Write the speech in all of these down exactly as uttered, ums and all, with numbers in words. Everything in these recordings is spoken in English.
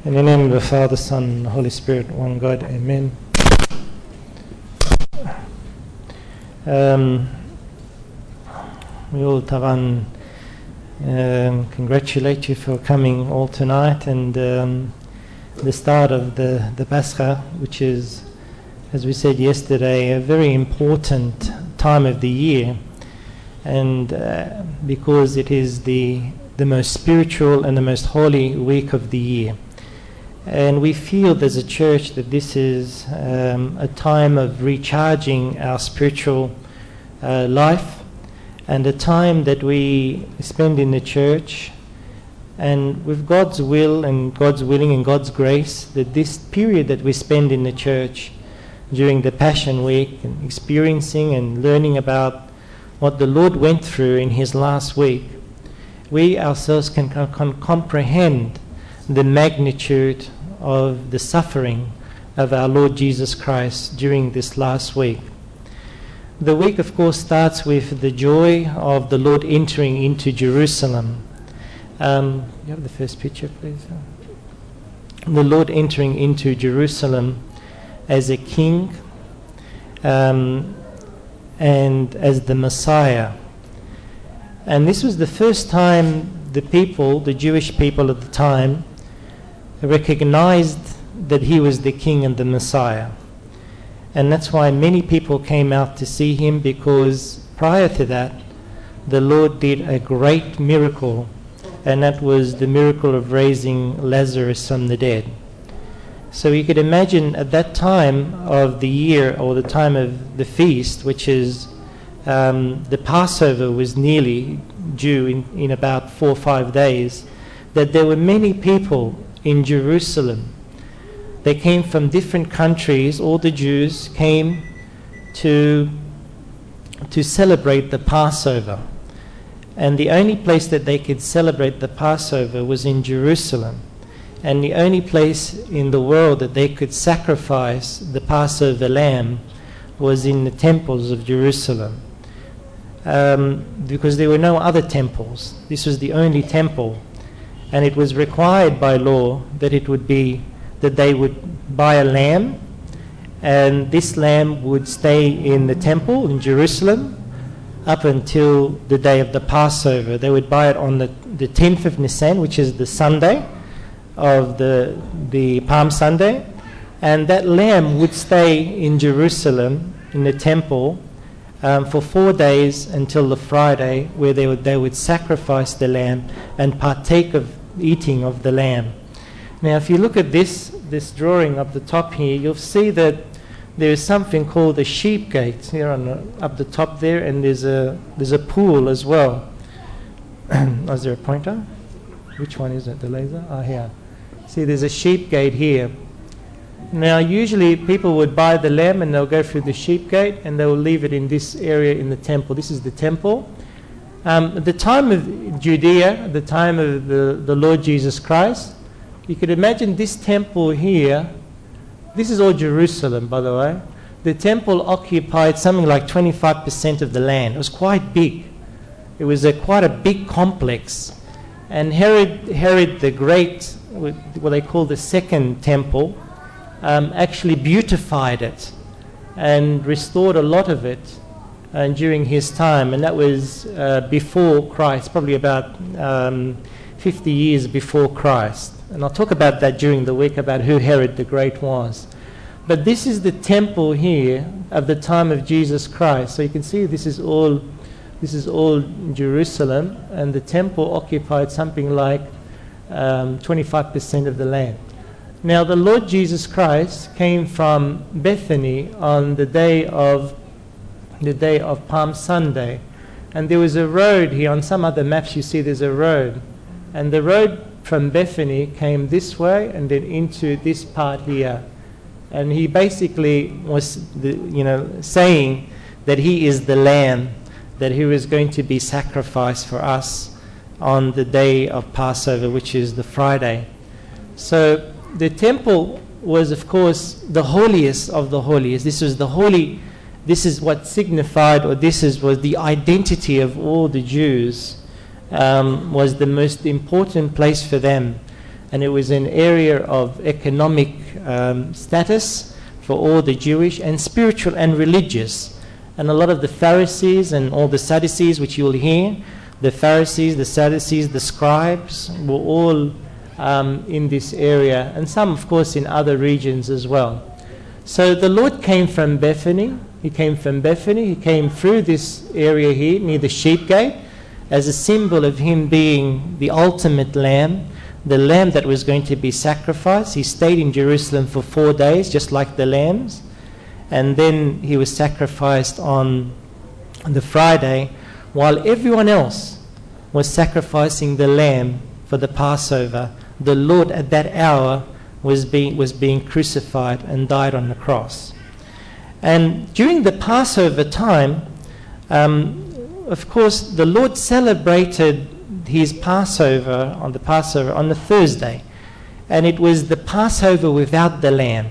In the name of the Father, Son, and the Holy Spirit, one God, Amen. Um, we all, Taran, um, congratulate you for coming all tonight and um, the start of the, the Pascha, which is, as we said yesterday, a very important time of the year, and uh, because it is the, the most spiritual and the most holy week of the year. And we feel as a church that this is um, a time of recharging our spiritual uh, life, and a time that we spend in the church, and with God's will and God's willing and God's grace, that this period that we spend in the church during the Passion Week and experiencing and learning about what the Lord went through in his last week, we ourselves can, can comprehend the magnitude of the suffering of our Lord Jesus Christ during this last week. The week, of course, starts with the joy of the Lord entering into Jerusalem. Um, you have the first picture, please. The Lord entering into Jerusalem as a king um, and as the Messiah. And this was the first time the people, the Jewish people at the time, recognized that he was the king and the Messiah. And that's why many people came out to see him, because prior to that, the Lord did a great miracle, and that was the miracle of raising Lazarus from the dead. So you could imagine at that time of the year, or the time of the feast, which is um, the Passover was nearly due in, in about four or five days, that there were many people in Jerusalem. They came from different countries. All the Jews came to to celebrate the Passover, and the only place that they could celebrate the Passover was in Jerusalem, and the only place in the world that they could sacrifice the Passover lamb was in the temples of Jerusalem, um, because there were no other temples. This was the only temple. And it was required by law that it would be that they would buy a lamb, and this lamb would stay in the temple in Jerusalem up until the day of the Passover. They would buy it on the, the tenth of Nisan, which is the Sunday of the, the Palm Sunday, and that lamb would stay in Jerusalem in the temple um, for four days until the Friday, where they would, they would sacrifice the lamb and partake of eating of the lamb. Now, if you look at this this drawing up the top here, you'll see that there is something called the sheep gate here on the, up the top there, and there's a there's a pool as well. Is there a pointer? Which one is it? The laser? Oh, here. See, there's a sheep gate here. Now, usually people would buy the lamb and they'll go through the sheep gate and they will leave it in this area in the temple. This is the temple. Um, at the time of Judea, at the time of the, the Lord Jesus Christ, you could imagine this temple here. This is all Jerusalem, by the way. The temple occupied something like twenty-five percent of the land. It was quite big. It was a, quite a big complex. And Herod, Herod the Great, what they call the Second Temple, um, actually beautified it and restored a lot of it and during his time, and that was uh, before Christ, probably about um, fifty years before Christ. And I'll talk about that during the week, about who Herod the Great was. But this is the temple here of the time of Jesus Christ. So you can see this is all, this is all Jerusalem, and the temple occupied something like um, twenty-five percent of the land. Now, the Lord Jesus Christ came from Bethany on the day of the day of Palm Sunday, and there was a road here. On some other maps you see there's a road, and the road from Bethany came this way and then into this part here, and he basically was the, you know saying that he is the lamb, that he was going to be sacrificed for us on the day of Passover, which is the Friday. So the temple was, of course, the holiest of the holiest. This was the holy This is what signified, or this is was the identity of all the Jews, um, was the most important place for them. and it was an area of economic um, status for all the Jewish, and spiritual and religious. And a lot of the Pharisees and all the Sadducees, which you'll hear, the Pharisees, the Sadducees, the scribes, were all um, in this area, and some, of course, in other regions as well. So the Lord came from Bethany. He came from Bethany. He came through this area here, near the sheep gate, as a symbol of him being the ultimate lamb, the lamb that was going to be sacrificed. He stayed in Jerusalem for four days, just like the lambs. And then he was sacrificed on the Friday, while everyone else was sacrificing the lamb for the Passover. The Lord at that hour was being, was being crucified and died on the cross. And during the Passover time, um, of course, the Lord celebrated his Passover on the Passover on the Thursday, and it was the Passover without the lamb.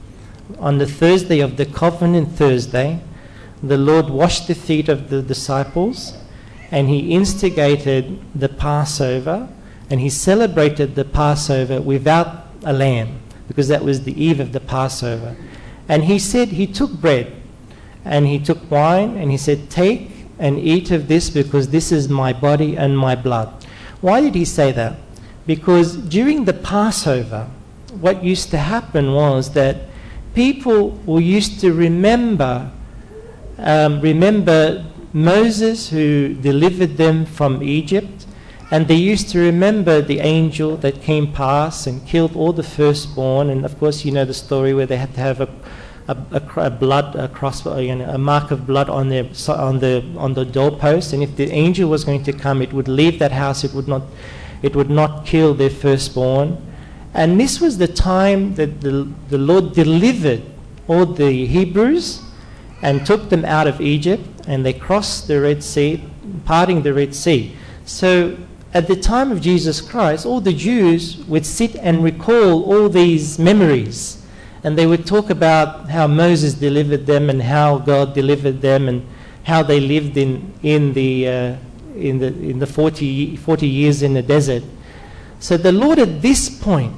On the Thursday of the Covenant Thursday, the Lord washed the feet of the disciples, and he instigated the Passover, and he celebrated the Passover without a lamb, because that was the eve of the Passover. And he said, he took bread and he took wine, and he said, take and eat of this, because this is my body and my blood. Why did he say that? Because during the Passover, what used to happen was that people were used to remember um, remember Moses, who delivered them from Egypt, and they used to remember the angel that came past and killed all the firstborn. And of course, you know the story where they had to have a A, a, a blood, a cross, you know, a mark of blood on their on the on the doorpost, and if the angel was going to come, it would leave that house. It would not, it would not kill their firstborn. And this was the time that the the Lord delivered all the Hebrews and took them out of Egypt, and they crossed the Red Sea, parting the Red Sea. So at the time of Jesus Christ, all the Jews would sit and recall all these memories. And they would talk about how Moses delivered them, and how God delivered them, and how they lived in in the uh, in the in the forty, forty years in the desert. So the Lord at this point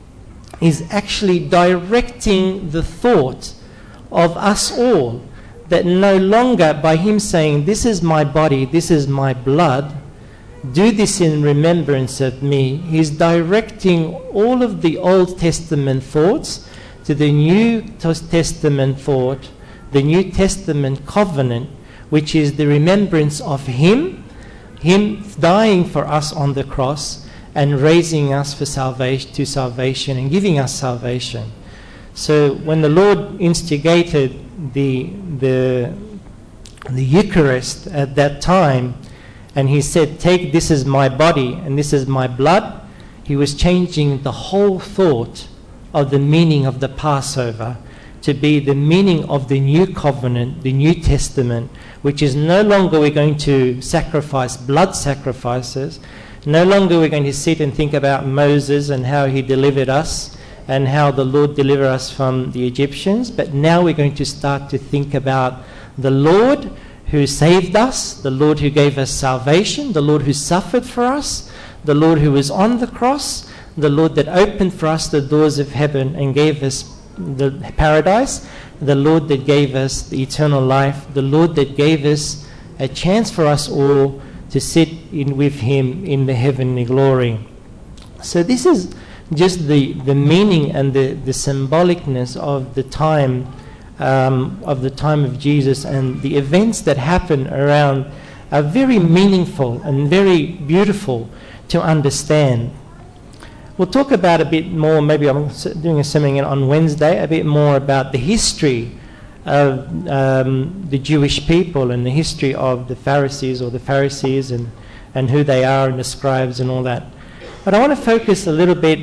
is actually directing the thought of us all, that no longer by him saying, "This is my body, this is my blood, do this in remembrance of me," he's directing all of the Old Testament thoughts to the New Testament thought, the New Testament covenant, which is the remembrance of him, him dying for us on the cross and raising us for salvation, to salvation, and giving us salvation. So when the Lord instigated the the the Eucharist at that time, and he said, "Take, this is my body and this is my blood," he was changing the whole thought of the meaning of the Passover to be the meaning of the new covenant, the New Testament, which is no longer we're going to sacrifice blood sacrifices, no longer we're going to sit and think about Moses and how he delivered us and how the Lord delivered us from the Egyptians, but now we're going to start to think about the Lord who saved us, the Lord who gave us salvation, the Lord who suffered for us, the Lord who was on the cross, the Lord that opened for us the doors of heaven and gave us the paradise, the Lord that gave us the eternal life, the Lord that gave us a chance for us all to sit in with him in the heavenly glory. So this is just the, the meaning and the, the symbolicness of the time um, of the time of Jesus, and the events that happen around are very meaningful and very beautiful to understand. We'll talk about a bit more, maybe I'm doing a seminar on Wednesday, a bit more about the history of um, the Jewish people and the history of the Pharisees or the Pharisees and, and who they are and the scribes and all that. But I want to focus a little bit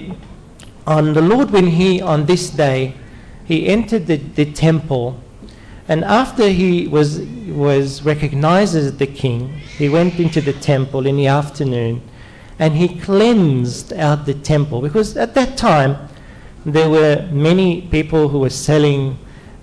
on the Lord when he, on this day, he entered the, the temple, and after he was, was recognized as the king, he went into the temple in the afternoon, and he cleansed out the temple, because at that time there were many people who were selling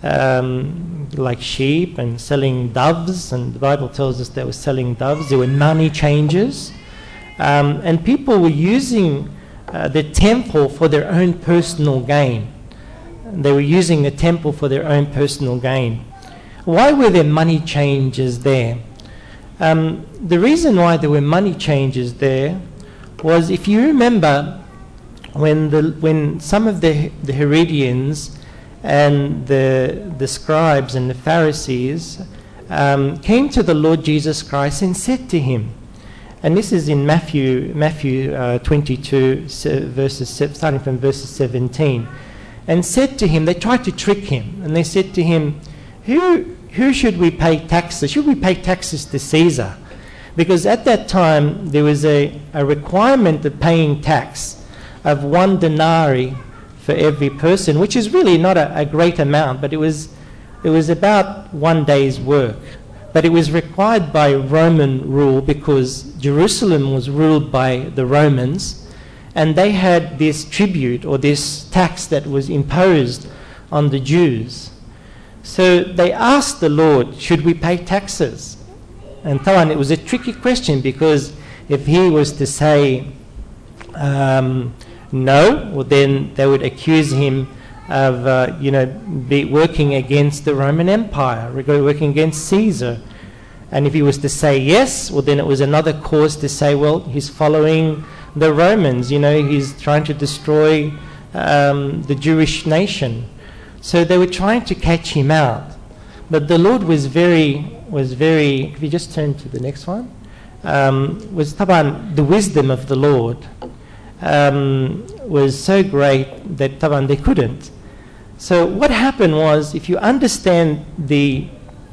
um, like sheep and selling doves, and the Bible tells us they were selling doves. There were money changers, um, and people were using uh, the temple for their own personal gain. They were using the temple for their own personal gain. Why were there money changers there? Um, the reason why there were money changers there was, if you remember, when the when some of the the Herodians and the the scribes and the Pharisees um, came to the Lord Jesus Christ and said to him, and this is in Matthew Matthew uh, twenty-two verses starting from verses seventeen, and said to him, they tried to trick him, and they said to him, who who should we pay taxes? Should we pay taxes to Caesar? Because at that time there was a, a requirement of paying tax of one denarii for every person, which is really not a, a great amount, but it was it was about one day's work. But it was required by Roman rule, because Jerusalem was ruled by the Romans, and they had this tribute or this tax that was imposed on the Jews. So they asked the Lord, should we pay taxes? And Tawan, it was a tricky question, because if he was to say um, no, well, then they would accuse him of, uh, you know, be working against the Roman Empire, working against Caesar. And if he was to say yes, well, then it was another cause to say, well, he's following the Romans, you know, he's trying to destroy um, the Jewish nation. So they were trying to catch him out. But the Lord was very, was very, if you just turn to the next one, um, was taban, the wisdom of the Lord um, was so great that taban, they couldn't. So what happened was, if you understand the,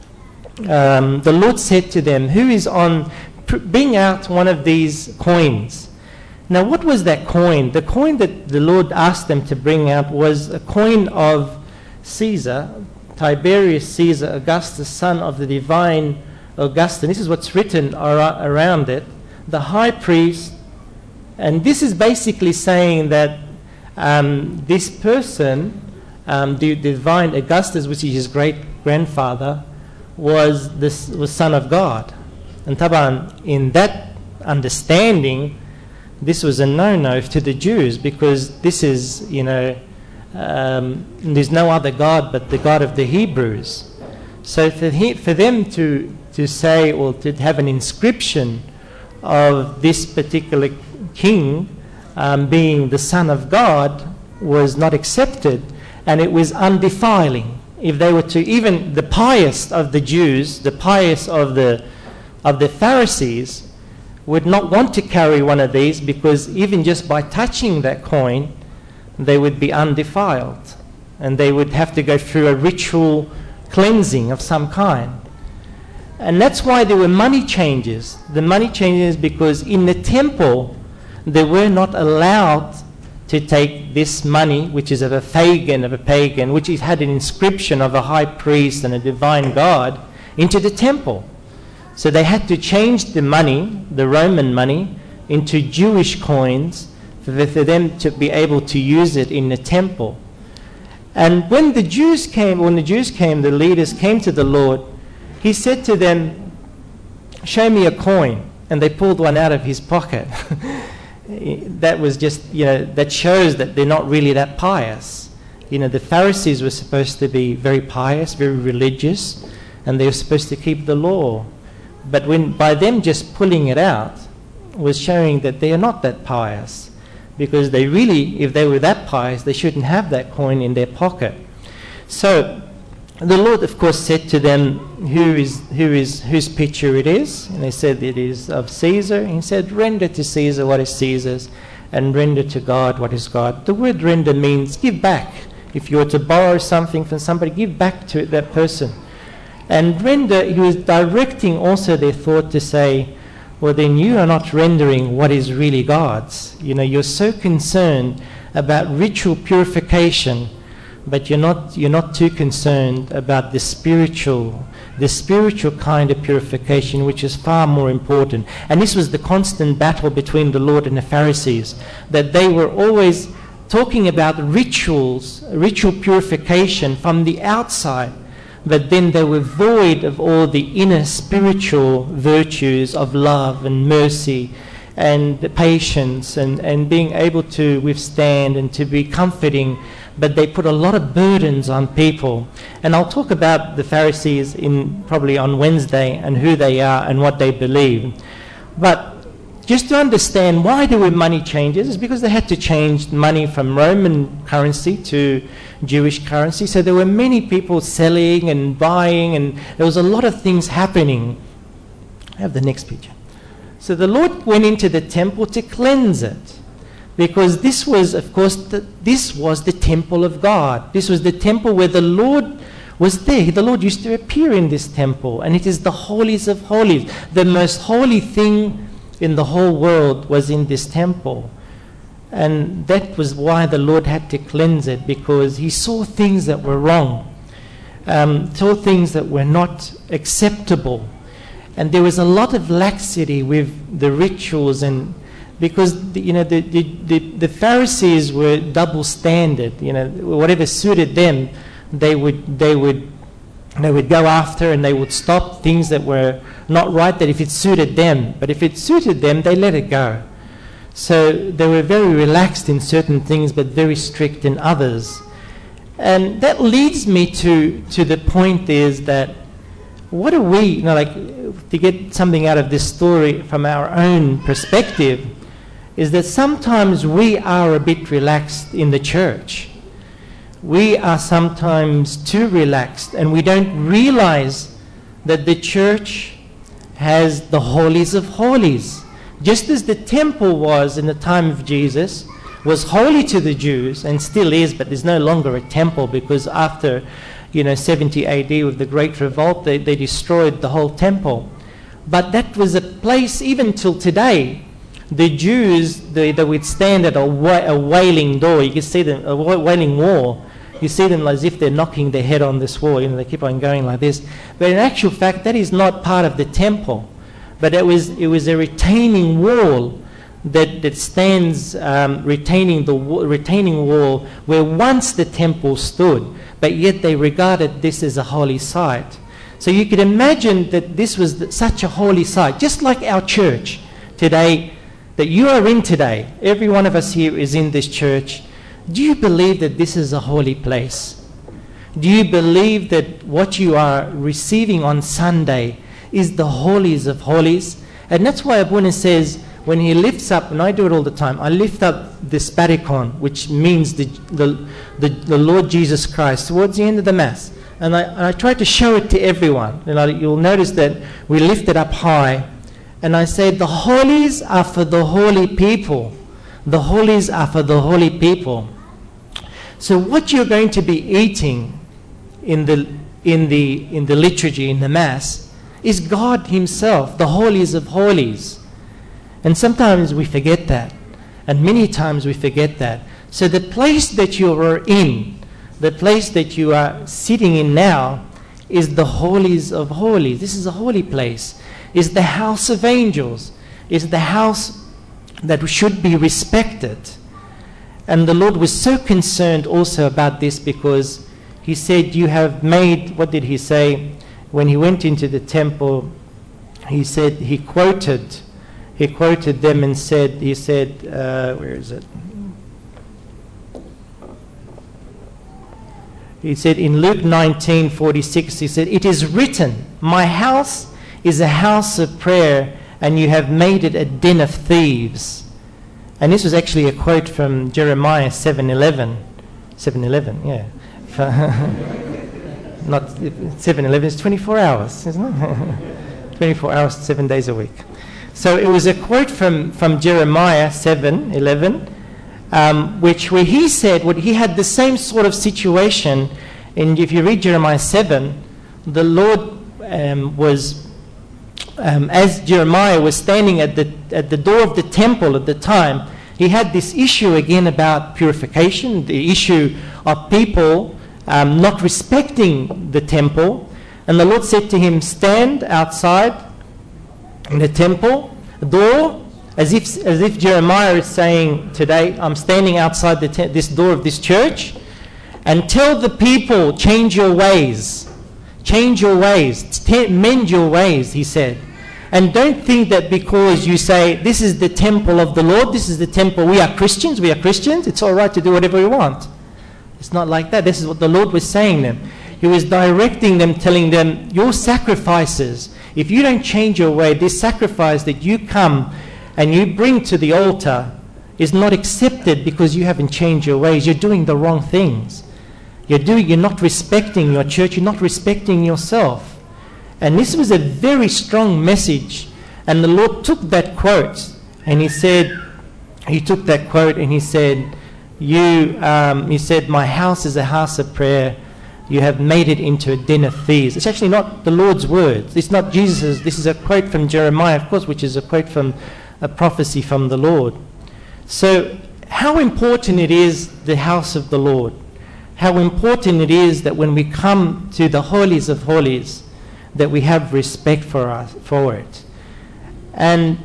um, the Lord said to them, who is on, pr- bring out one of these coins. Now what was that coin? The coin that the Lord asked them to bring out was a coin of Caesar, Tiberius Caesar Augustus, son of the divine Augustine. This is what's written ar- around it. The high priest, and this is basically saying that um, this person, um, the, the divine Augustus, which is his great-grandfather, was this was son of God. And taban, in that understanding, this was a no-no to the Jews, because this is, you know, Um, there's no other God but the God of the Hebrews. So for, he, for them to, to say, or to have an inscription of this particular king um, being the Son of God was not accepted, and it was undefiling. If they were to, even the pious of the Jews, the pious of the, of the Pharisees, would not want to carry one of these, because even just by touching that coin, they would be undefiled, and they would have to go through a ritual cleansing of some kind. And that's why there were money changers. The money changers, because in the temple they were not allowed to take this money, which is of a pagan, of a pagan, which had an inscription of a high priest and a divine God, into the temple. So they had to change the money, the Roman money, into Jewish coins, for them to be able to use it in the temple. And when the Jews came, when the Jews came, the leaders came to the Lord, he said to them, show me a coin. And they pulled one out of his pocket. That was just, you know, that shows that they're not really that pious. You know, the Pharisees were supposed to be very pious, very religious, and they were supposed to keep the law. But when by them just pulling it out was showing that they are not that pious. Because they really, if they were that pious, they shouldn't have that coin in their pocket. So the Lord, of course, said to them, who is who is whose picture it is? And they said it is of Caesar. And he said, render to Caesar what is Caesar's, and render to God what is God. The word render means give back. If you were to borrow something from somebody, give back to that person. And render, he was directing also their thought to say, well, then you are not rendering what is really God's. You know, you're so concerned about ritual purification, but you're not you're not too concerned about the spiritual, the spiritual kind of purification, which is far more important. And this was the constant battle between the Lord and the Pharisees, that they were always talking about rituals, ritual purification from the outside, but then they were void of all the inner spiritual virtues of love and mercy and the patience and, and being able to withstand and to be comforting, but they put a lot of burdens on people. And I'll talk about the Pharisees in probably on Wednesday and who they are and what they believe. But just to understand why there were money changes is because they had to change money from Roman currency to Jewish currency. So there were many people selling and buying, and there was a lot of things happening. I have the next picture. So the Lord went into the temple to cleanse it, because this was, of course, the, this was the temple of God. This was the temple where the Lord was there. The Lord used to appear in this temple, and it is the holies of holies. The most holy thing in the whole world was in this temple. And that was why the Lord had to cleanse it, because he saw things that were wrong, um, saw things that were not acceptable. And there was a lot of laxity with the rituals, and because the, you know the, the, the, the Pharisees were double standard. You know, whatever suited them, they would they would they would go after, and they would stop things that were not right. That if it suited them, but if it suited them, they let it go. So they were very relaxed in certain things, but very strict in others. And that leads me to to the point is that what are we, you know, like, to get something out of this story from our own perspective, is that sometimes we are a bit relaxed in the church. We are sometimes too relaxed, and we don't realize that the church has the holies of holies. Just as the temple was in the time of Jesus, was holy to the Jews, and still is, but there's no longer a temple, because after you know, seventy A D with the Great Revolt, they, they destroyed the whole temple. But that was a place, even till today, the Jews, they, they would stand at a, wa- a wailing door. You can see them, a wa- wailing wall. You see them as if they're knocking their head on this wall. You know, they keep on going like this. But in actual fact, that is not part of the temple. But it was, it was a retaining wall that, that stands, um, retaining the wa- retaining wall where once the temple stood. But yet they regarded this as a holy site. So you could imagine that this was th- such a holy site, just like our church today, that you are in today. Every one of us here is in this church. Do you believe that this is a holy place? Do you believe that what you are receiving on Sunday is the holies of holies? And that's why Abuna says, when he lifts up, and I do it all the time, I lift up the sparikon, which means the, the, the, the Lord Jesus Christ, towards the end of the Mass. And I, and I try to show it to everyone. And I, you'll notice that we lift it up high. And I say, the holies are for the holy people. The holies are for the holy people. So what you're going to be eating in the, in the, in the liturgy, in the Mass, is God himself, the holies of holies. And sometimes we forget that. And many times we forget that. So the place that you are in, the place that you are sitting in now, is the holies of holies. This is a holy place. Is the house of angels. Is the house that should be respected. And the Lord was so concerned also about this, because he said, you have made, what did he say? When he went into the temple, he said, he quoted He quoted them and said, he said, uh, where is it? He said in Luke nineteen forty-six, he said, it is written, my house is a house of prayer, and you have made it a den of thieves. And this was actually a quote from Jeremiah seven eleven. seven eleven, yeah. Not seven eleven, it's twenty-four hours, isn't it? twenty-four hours, seven days a week. So it was a quote from, from Jeremiah seven eleven, um, which where he said, what he had the same sort of situation. And if you read Jeremiah seven, the Lord um, was, um, as Jeremiah was standing at the at the door of the temple at the time, he had this issue again about purification, the issue of people um, not respecting the temple. And the Lord said to him, stand outside in the temple door, as if as if Jeremiah is saying today, I'm standing outside the te- this door of this church, and tell the people, change your ways, change your ways, t- mend your ways, he said. And don't think that because you say, this is the temple of the Lord, this is the temple, we are Christians, we are Christians, it's all right to do whatever we want. It's not like that. This is what the Lord was saying them. He was directing them, telling them, your sacrifices, if you don't change your way, this sacrifice that you come and you bring to the altar is not accepted because you haven't changed your ways. You're doing the wrong things. You're doing, you're not respecting your church, you're not respecting yourself. And this was a very strong message. And the Lord took that quote and he said, he took that quote and he said, you, um, he said, my house is a house of prayer. You have made it into a den of thieves. It's actually not the Lord's words. It's not Jesus'. This is a quote from Jeremiah, of course, which is a quote from a prophecy from the Lord. So how important it is, the house of the Lord. How important it is that when we come to the holies of holies, that we have respect for us, for it. And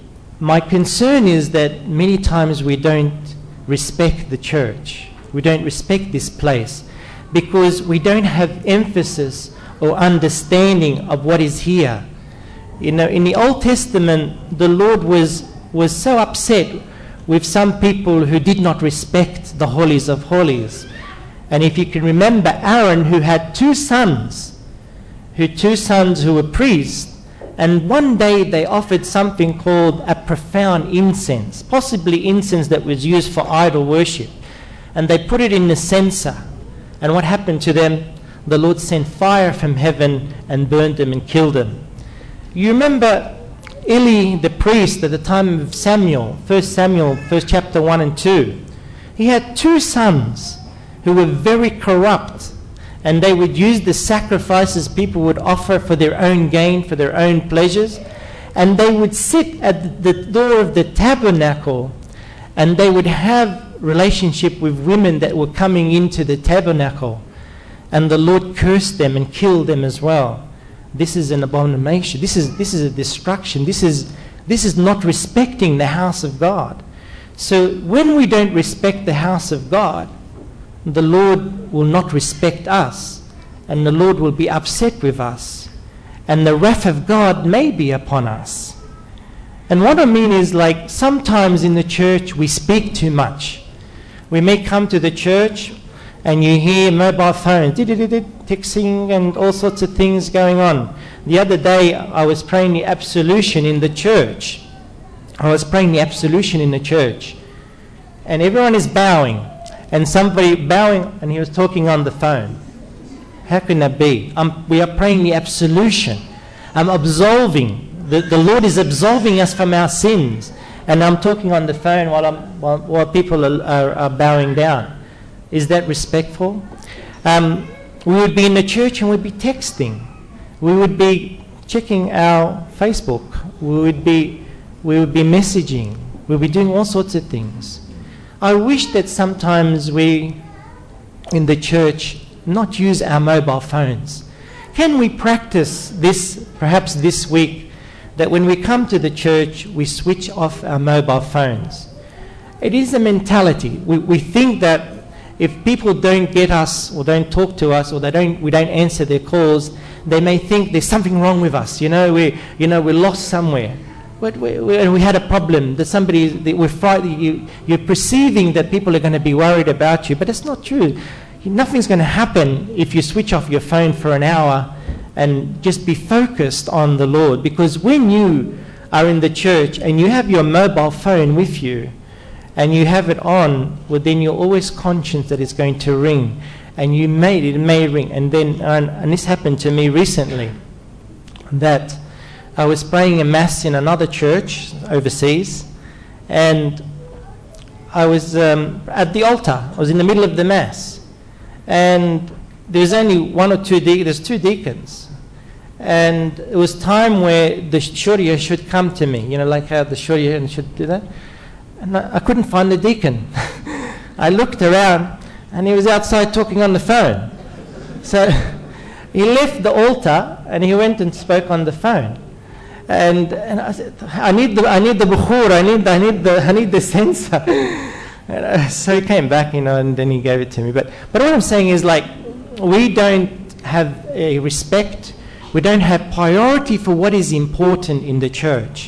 my concern is that many times we don't respect the church. We don't respect this place because we don't have emphasis or understanding of what is here. You know, in the Old Testament, the Lord was, was so upset with some people who did not respect the holies of holies. And if you can remember Aaron, who had two sons, who two sons who were priests, and one day they offered something called a profound incense, possibly incense that was used for idol worship. And they put it in the censer. And what happened to them? The Lord sent fire from heaven and burned them and killed them. You remember Eli, the priest, at the time of Samuel, First Samuel, first chapter one and two. He had two sons who were very corrupt. And they would use the sacrifices people would offer for their own gain, for their own pleasures. And they would sit at the door of the tabernacle and they would have relationship with women that were coming into the tabernacle. And the Lord cursed them and killed them as well. This is an abomination. This is, this is a destruction. This is, this is not respecting the house of God. So when we don't respect the house of God, the Lord will not respect us, and the Lord will be upset with us, and the wrath of God may be upon us. And what I mean is, like, sometimes in the church we speak too much. We may come to the church and you hear mobile phones, texting and all sorts of things going on. The other day I was praying the absolution in the church. I was praying the absolution in the church, and everyone is bowing. And somebody bowing, and he was talking on the phone. How can that be? Um, we are praying the absolution. I'm absolving. The, the Lord is absolving us from our sins. And I'm talking on the phone while, I'm, while, while people are, are, are bowing down. Is that respectful? Um, we would be in the church and we'd be texting. We would be checking our Facebook. We would be, we would be messaging. We would be doing all sorts of things. I wish that sometimes we, in the church, not use our mobile phones. Can we practice this, perhaps this week, that when we come to the church, we switch off our mobile phones? It is a mentality. We, we think that if people don't get us, or don't talk to us, or they don't, we don't answer their calls, they may think there's something wrong with us. You know, we, you know, we're lost somewhere. But we, we, we had a problem that somebody, that we're frightened, you, you're perceiving that people are going to be worried about you, but it's not true. Nothing's going to happen if you switch off your phone for an hour and just be focused on the Lord. Because when you are in the church and you have your mobile phone with you and you have it on, well, then you're always conscious that it's going to ring, and you may, it may ring. And then, and, and this happened to me recently, that I was praying a mass in another church overseas, and I was um, at the altar. I was in the middle of the mass, and there's only one or two de- there's two deacons, and it was time where the shuriya should come to me, you know, like how the shuriya should do that, and I, I couldn't find the deacon. I looked around, and he was outside talking on the phone. So he left the altar and he went and spoke on the phone. And, and I said, I need the I need the bukhur, I need the, I need the I need the censer. And uh, so he came back, you know, and then he gave it to me. But but what I'm saying is, like, we don't have a respect, We don't have priority for what is important in the church.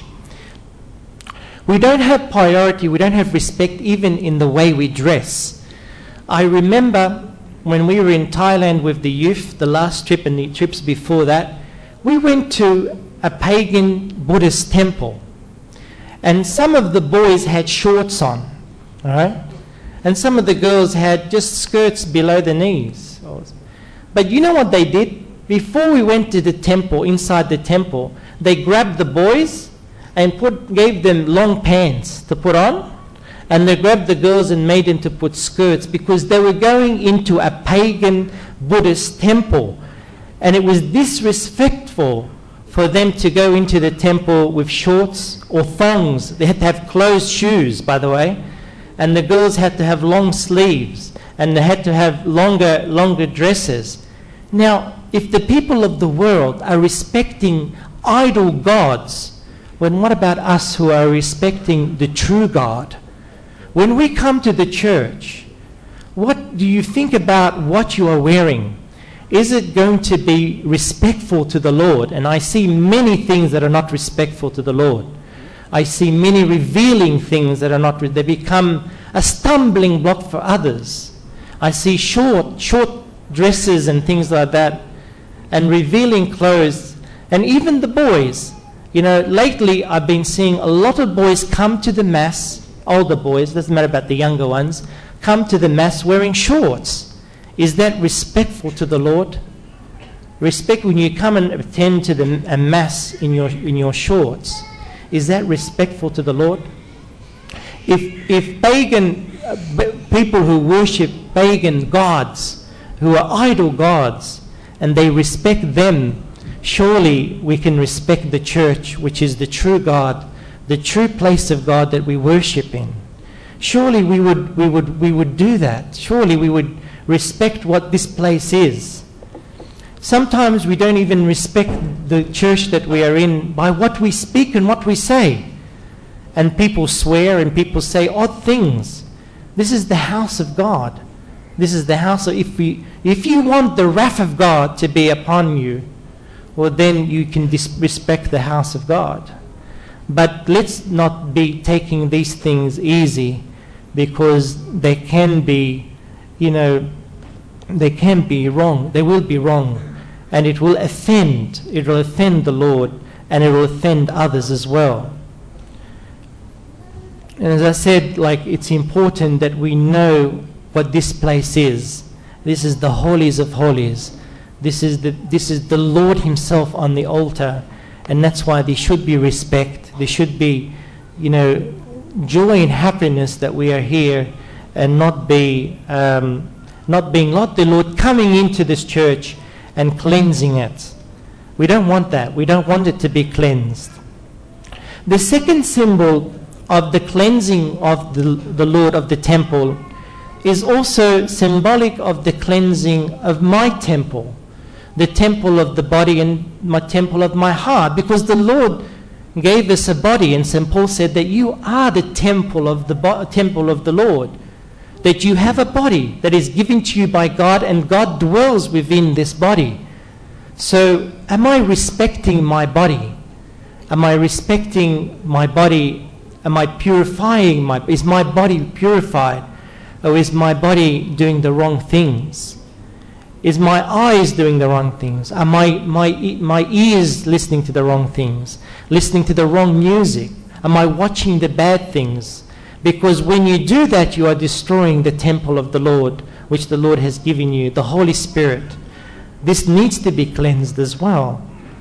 We don't have priority, we don't have respect even in the way we dress. I remember when we were in Thailand with the youth, the last trip and the trips before that, we went to a pagan Buddhist temple. And some of the boys had shorts on, all right? And some of the girls had just skirts below the knees. But you know what they did? Before we went to the temple, inside the temple, they grabbed the boys and put, gave them long pants to put on, and they grabbed the girls and made them to put skirts because they were going into a pagan Buddhist temple. And it was disrespectful for them to go into the temple with shorts or thongs. They had to have closed shoes, by the way, and the girls had to have long sleeves, and they had to have longer, longer dresses. Now, if the people of the world are respecting idol gods, then what about us who are respecting the true God? When we come to the church, what do you think about what you are wearing? Is it going to be respectful to the Lord? And I see many things that are not respectful to the Lord. I see many revealing things that are not, they become a stumbling block for others. I see short, short dresses and things like that, and revealing clothes, and even the boys. You know, lately I've been seeing a lot of boys come to the Mass, older boys, doesn't matter about the younger ones, come to the Mass wearing shorts. Is that respectful to the Lord? Respect when you come and attend to the a Mass in your in your shorts. Is that respectful to the Lord? If if pagan uh, people who worship pagan gods, who are idol gods, and they respect them, surely we can respect the church, which is the true God, the true place of God that we worship in. Surely we would we would we would do that. Surely we would respect what this place is. Sometimes we don't even respect the church that we are in by what we speak and what we say. And people swear and people say odd things. This is the house of God. This is the house of, if we, if you want the wrath of God to be upon you, well then you can disrespect the house of God. But let's not be taking these things easy, because they can be, you know, they can be wrong. They will be wrong. And it will offend. It will offend the Lord, and it will offend others as well. And as I said, like, it's important that we know what this place is. This is the holies of holies. This is the this is the Lord Himself on the altar, and that's why there should be respect. There should be, you know, joy and happiness that we are here, and not be um, not being like the Lord coming into this church and cleansing it. We don't want that. We don't want it to be cleansed. The second symbol of the cleansing of the, the Lord of the temple is also symbolic of the cleansing of my temple, the temple of the body and my temple of my heart, because the Lord gave us a body, and Saint Paul said that you are the temple of the bo- temple of the Lord, that you have a body that is given to you by God, and God dwells within this body. So am I respecting my body? Am I respecting my body? Am I purifying my, is my body purified? Or is my body doing the wrong things? Is my eyes doing the wrong things? Are my, my, my ears listening to the wrong things? Listening to the wrong music? Am I watching the bad things? Because when you do that, you are destroying the temple of the Lord, which the Lord has given you, the Holy Spirit. This needs to be cleansed as well.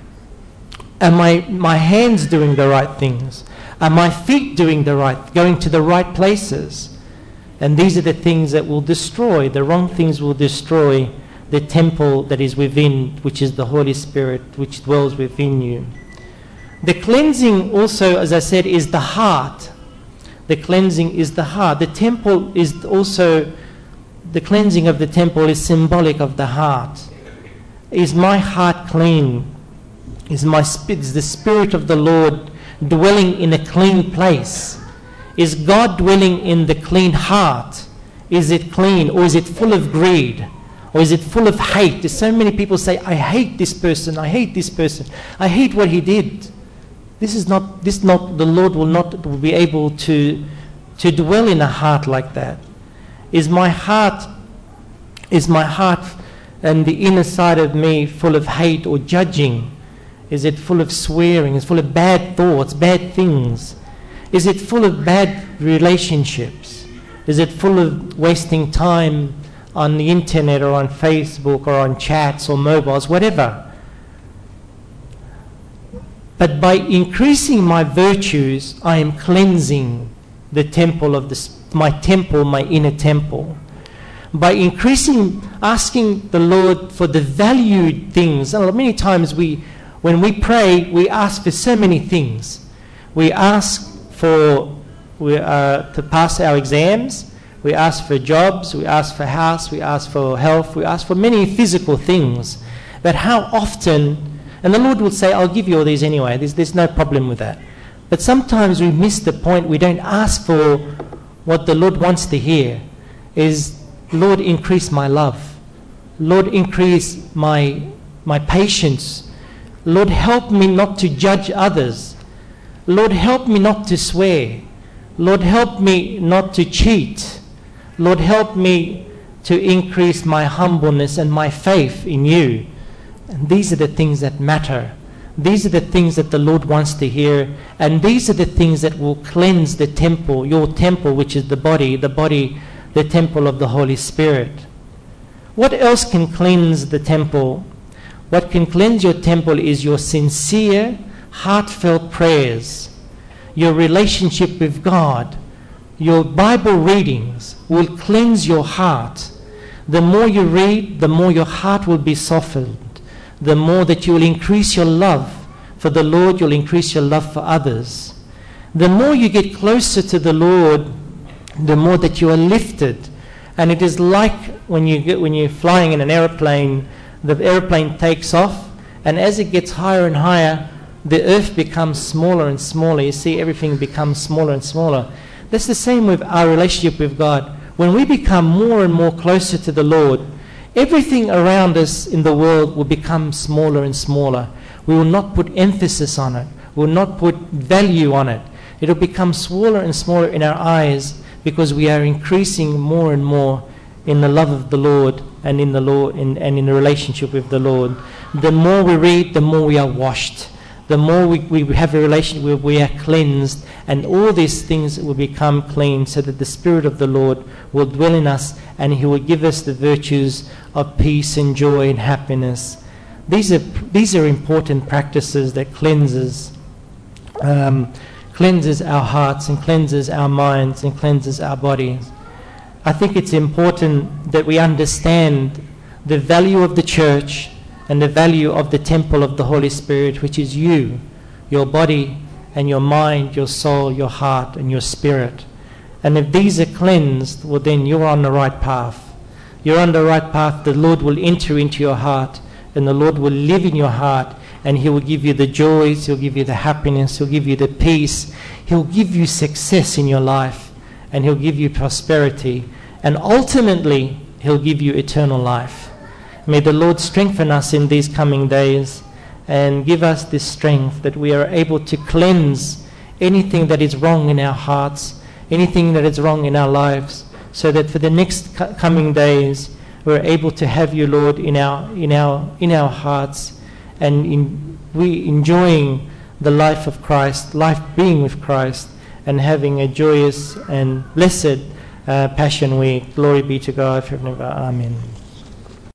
Are my, my hands doing the right things? Are my feet doing the right, going to the right places? And these are the things that will destroy, the wrong things will destroy the temple that is within, which is the Holy Spirit, which dwells within you. The cleansing also, as I said, is the heart. The cleansing is the heart. The temple is also, the cleansing of the temple is symbolic of the heart. Is my heart clean? Is my spirit, is the Spirit of the Lord dwelling in a clean place? Is God dwelling in the clean heart? Is it clean, or is it full of greed? Or is it full of hate? There's so many people say, I hate this person, I hate this person, I hate what he did. This is not, this not, the Lord will not will be able to, to dwell in a heart like that. Is my heart, is my heart and the inner side of me full of hate or judging? Is it full of swearing? Is it full of bad thoughts, bad things? Is it full of bad relationships? Is it full of wasting time on the internet or on Facebook or on chats or mobiles, whatever? But by increasing my virtues, I am cleansing the temple of the, my temple, my inner temple. By increasing, asking the Lord for the valued things. And many times we, when we pray, we ask for so many things. We ask for we, uh, to pass our exams. We ask for jobs, we ask for house, we ask for health, we ask for many physical things. But how often, and the Lord will say, I'll give you all these anyway, there's, there's no problem with that. But sometimes we miss the point, we don't ask for what the Lord wants to hear, is, Lord, increase my love. Lord, increase my, my patience. Lord, help me not to judge others. Lord, help me not to swear. Lord, help me not to cheat. Lord, help me to increase my humbleness and my faith in you. And these are the things that matter. These are the things that the Lord wants to hear. And these are the things that will cleanse the temple, your temple, which is the body, the body, the temple of the Holy Spirit. What else can cleanse the temple? What can cleanse your temple is your sincere, heartfelt prayers, your relationship with God. Your Bible readings will cleanse your heart. The more you read, the more your heart will be softened. The more that you will increase your love for the Lord, you'll increase your love for others. The more you get closer to the Lord, the more that you are lifted. And it is like when, you get, when you're flying in an aeroplane, the aeroplane takes off, and as it gets higher and higher, the earth becomes smaller and smaller. You see, everything becomes smaller and smaller. That's the same with our relationship with God. When we become more and more closer to the Lord, everything around us in the world will become smaller and smaller. We will not put emphasis on it. We will not put value on it. It will become smaller and smaller in our eyes because we are increasing more and more in the love of the Lord and in the Lord in, and in the relationship with the Lord. The more we read, the more we are washed. The more we, we have a relationship where we are cleansed, and all these things will become clean, so that the Spirit of the Lord will dwell in us, and He will give us the virtues of peace and joy and happiness. These are these are important practices that cleanses um, cleanses our hearts and cleanses our minds and cleanses our bodies. I think it's important that we understand the value of the church and the value of the temple of the Holy Spirit, which is you, your body and your mind, your soul, your heart and your spirit. And if these are cleansed, well then you're on the right path. You're on the right path. The Lord will enter into your heart, and the Lord will live in your heart, and He will give you the joys, He'll give you the happiness, He'll give you the peace, He'll give you success in your life, and He'll give you prosperity, and ultimately He'll give you eternal life. May the Lord strengthen us in these coming days and give us this strength that we are able to cleanse anything that is wrong in our hearts, anything that is wrong in our lives, so that for the next co- coming days we're able to have you, Lord, in our in our in our hearts, and in, we enjoying the life of Christ, life being with Christ, and having a joyous and blessed uh, Passion Week. Glory be to God forever. Amen.